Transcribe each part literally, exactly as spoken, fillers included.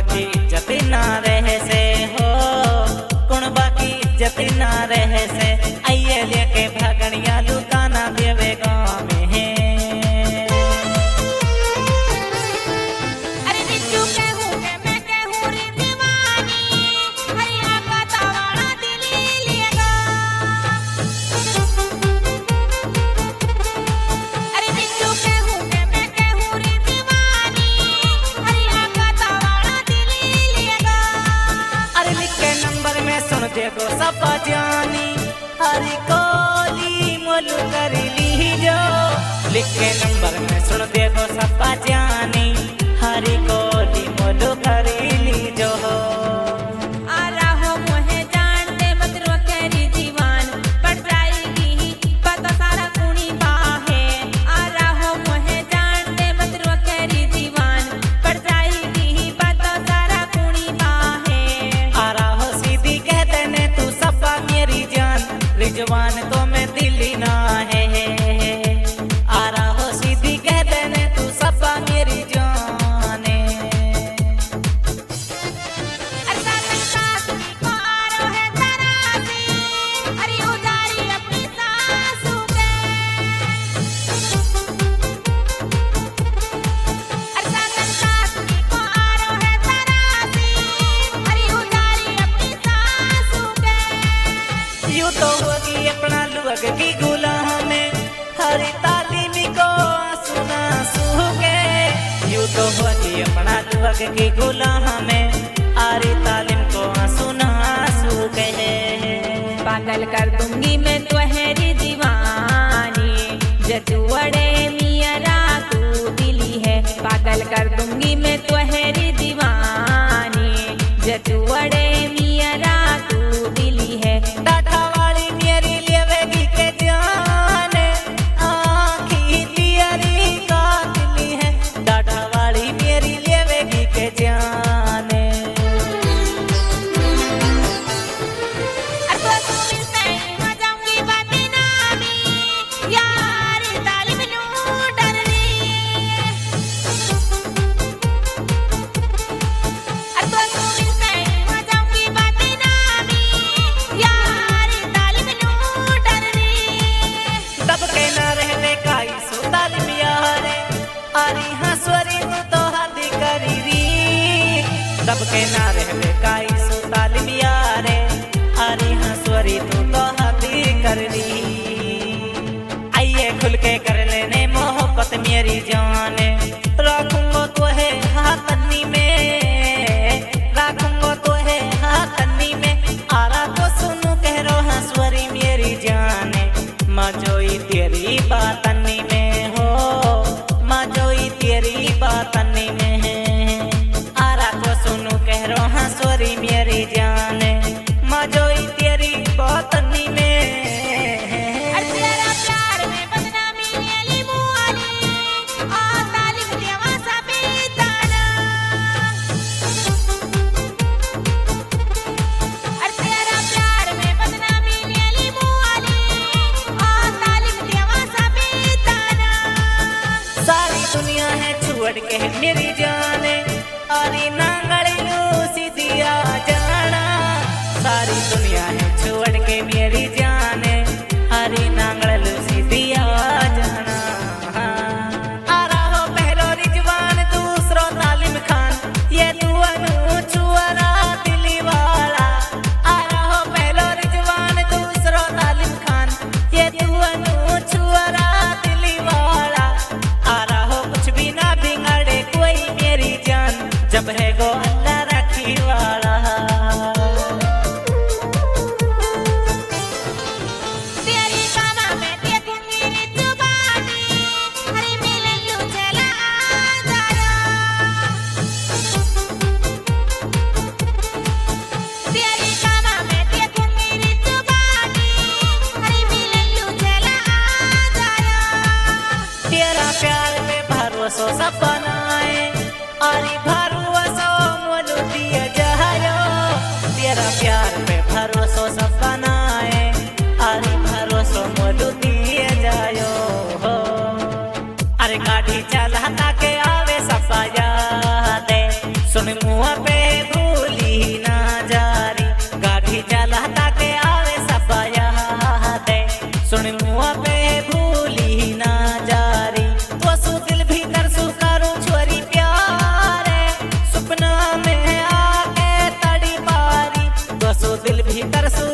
बाकी जति ना रहे से हो, कुण बाकी जति ना रहे से, आइए लेके भागनिया लुकाना देवे गाँव में। देखो सब जानी हरी कोली मोलू कर ली जो, लिखे नंबर में सुन देखो सब जानी हरी कोली मोलू कर ली जो। जवान तो मैं दिल्ली ना है, आ रहा हो सीधी कह देने तू सब मेरी जाने। यूं तो होगी अपना लुअग की गुलाम में हरी तालीमी को सुना सूगे, यूं तो होगी अपना लुअग की गुलाम में हरी तालीम को सुना सूगे। पागल कर दूंगी मैं तुम्हारी दीवानी, जतुवड़े मियरा तू दिली है। पागल कर दूंगी मैं तुम्हारी दीवानी, जतुवड़े मियरा तू दिली है। तब के ना रहले काई सो तालीम यारे, अरे हंसवरी तू तो हाथी कर दी। आइए खुल के कर लेने मोहब्बत मेरी जाने, रखूंगो तो है हाथनी में, रखूंगो तो है हाथनी में। आरा तो सुनू कह रो हंसवरी मेरी जाने, मजोई तेरी बातनी में हो, मजोई तेरी बातनी में है। कह रो हंसोरी मेरी जाने, मजोई तेरी बातनी में। पे भूली ना जारी गाड़ी चलाता के आवे सब याद सुन मुआ पे भूली ना जारी तो सु दिल भीतर सु करूं छोरी प्यारे सपना में आके तड़ी पारी तो सु दिल भीतर सु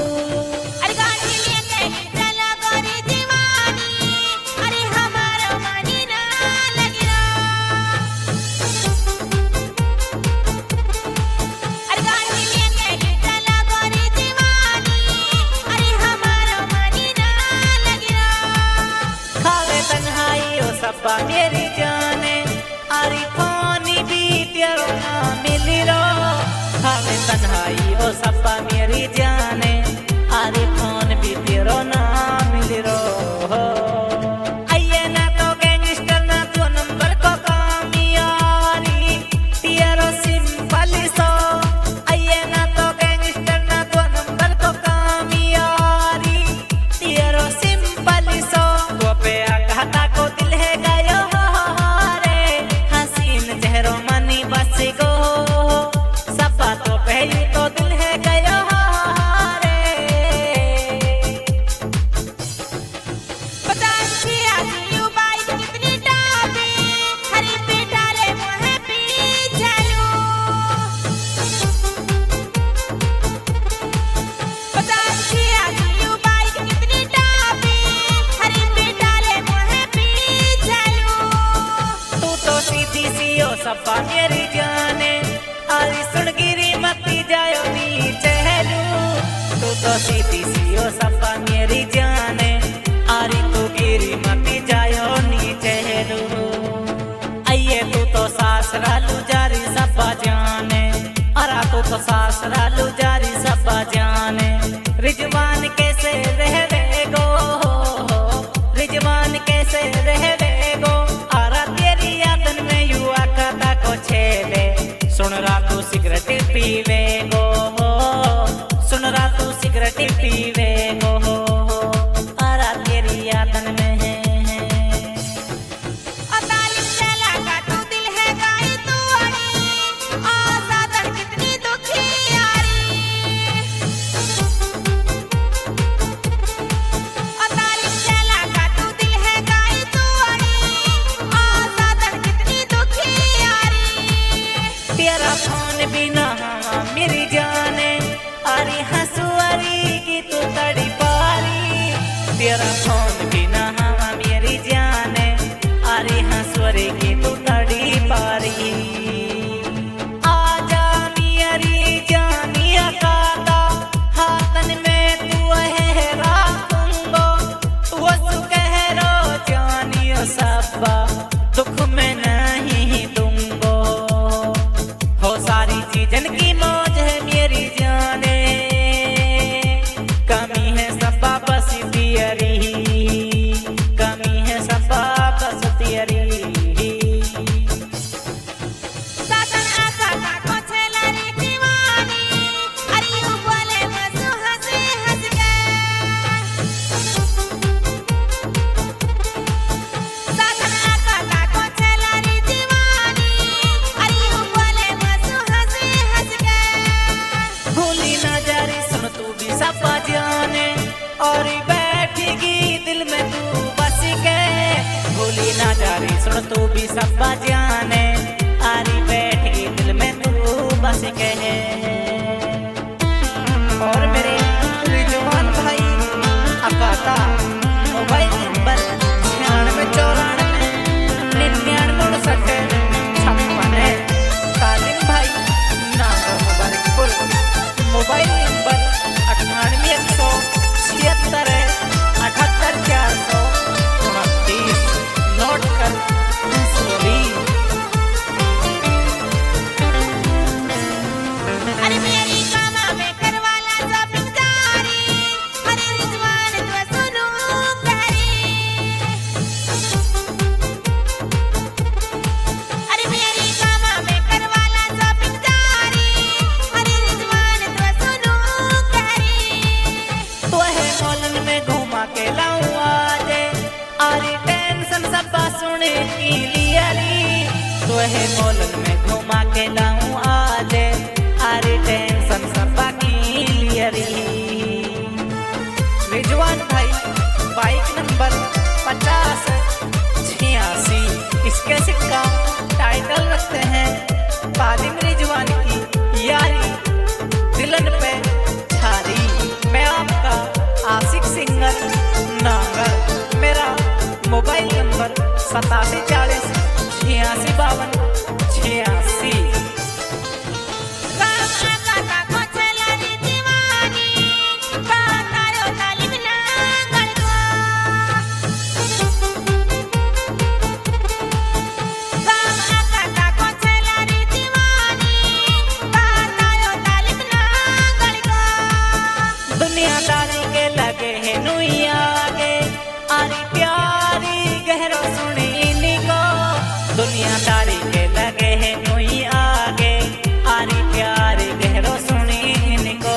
सब्बा मेरी जाने आरी पानी भी तेरो ना मिली रो खावे तन्हाई ओ सब्बा मेरी जाने आरी पान भी तेरो ना मिली रो आइए ना तो गैंगस्टर ना तो नंबर को कामियारी तेरो सिंपल सो आइए ना तो गैंगस्टर ना तो नंबर को कामियारी तेरो सिंपल सो तो पे कहता को दिल है सब्बा मेरी जाने आरी सुनगिरी मती जायो नीचे हेलू तू तो सीधी सी ओ सब्बा मेरी जाने आरी तू गिरी मती जायो नीचे हेलू आइए तू तो सासरा लू जारी सब्बा जाने अरा तू तो सासरा लू जारी सब्बा जाने रिजवान कैसे रहवे गो रिजवान कैसे रहवे गो आरा तेरी यादन में युवा कदा को छेले सुन रा तू सिगरेट पीवे गो सुन रा तू सिगरेट पीवे गो आरा तेरी यादन में है बिना मेरी जाने आरी हंसुआरी की तू तड़ी पारी तेरा फोन बिना हवा मेरी जाने आरी हंसुआरी की तू तड़ी पारी आजा मेरी जानिया काका हाथन में तू है राखूंगो वो सु कह रो जानियो सब्बा दुख में नहीं दूंगो हो सारी चीजन की मौज है मेरी जाने कमी है सब्बा बस तियरी कमी है सब्बा बस तियरी सब्बा जाने और बैठेगी दिल में तू बस के भूली ना जारी सुन तू भी सब्बा जाने आरी बैठेगी दिल में तू बस के और मेरे रिजवान भाई अकाता मोबाइल नंबर छियानवे चौरानवे निन्यानवे उनसठ छप्पन है कालिम भाई नाम मुबारकपुर मोबाइल नंबर अठानवे एक सौ छिहत्तर अठहत्तर चार सौ उनतीस नोट कर सुनी अरे मेरी कामा में करवाला सब प्यारी अरे रिजवान तो सुनो करी अरे मेरी कामा में करवाला सब प्यारी अरे रिजवान तो सुनो तो है मौलन में घुमा के लाऊं आज आरी टेंशन सब सुने की लियारी तो है मौलन में घुमा के लाऊं आज सतासी चालीस छियासी बावन छियासी। दुनियादारी के लगे है नुइया आगे आरी प्यारी गहरो सुनी इनको। दुनियादारी के लगे है नुई आगे आरी प्यारी गहरो सुनी इनको।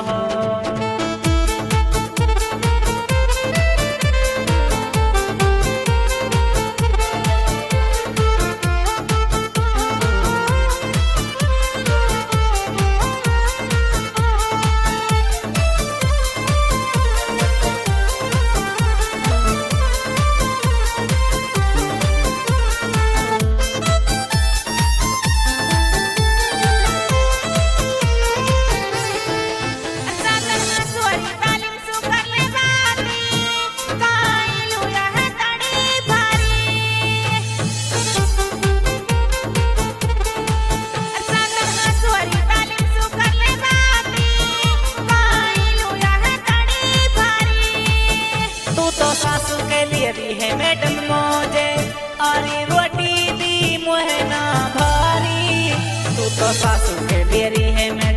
सासू के लिए भी है मैडम मौजे आरी रोटी दी मोहना भारी। तू तो सासू के लिए है